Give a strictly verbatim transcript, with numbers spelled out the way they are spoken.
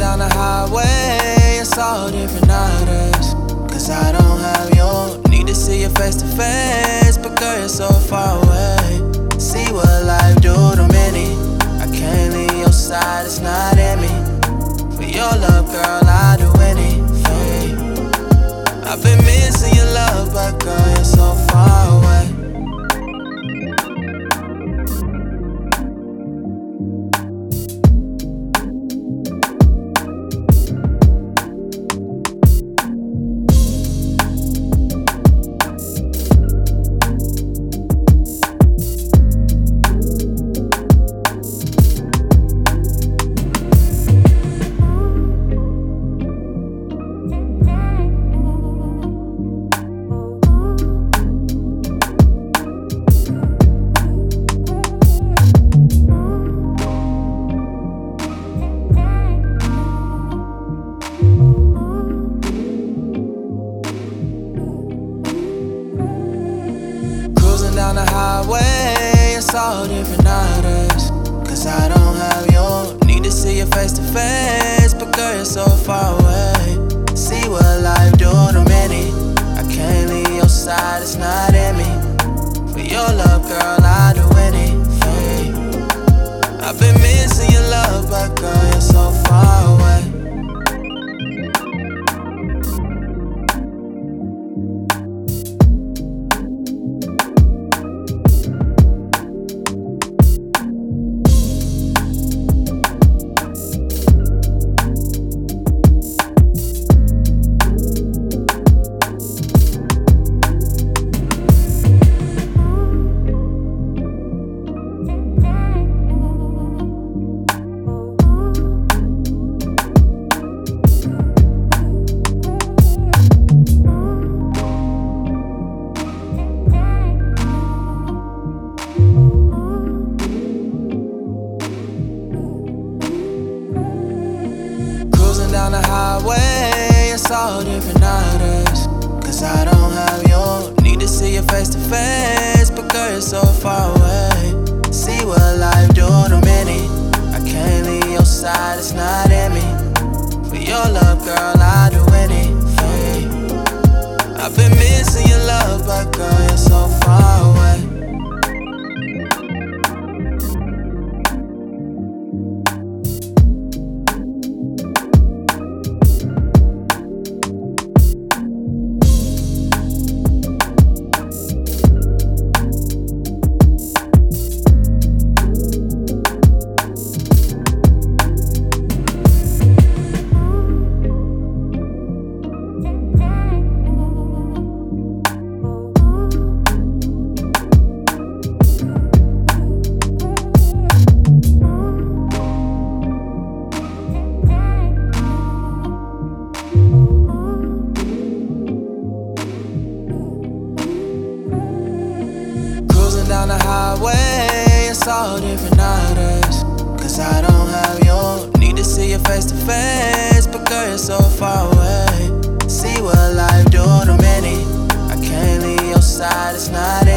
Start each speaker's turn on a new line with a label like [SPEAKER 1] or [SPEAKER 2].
[SPEAKER 1] down the highway, it's all different nowadays. Cause I don't have you, need to see you face to face, but girl, you're so far away. See what life do to many, I can't leave your side, it's not in me. For your love, girl, I'd do anything. I've been missing your love, but girl, you're so far away. Down the highway, it's all different nowadays. Cause I don't have you, need to see you face to face, but girl, you're so far away. See what life do to many, I can't leave your side, it's not in me. For your love, girl, I'd do anything. I've been missing your love, but girl, you're so far away. Down the highway, it's all different nowadays. Cause I don't have you, need to see you face to face, but girl, you're so far away. See what life do to many, I can't leave your side, it's not in me. For your love, girl, I'd do anything. I've been missing your love, but girl, you're so far away. Down the highway, it's all different nowadays. Cause I don't have you, need to see you face to face, but girl, you're so far away. See what life do to many, I can't leave your side, it's not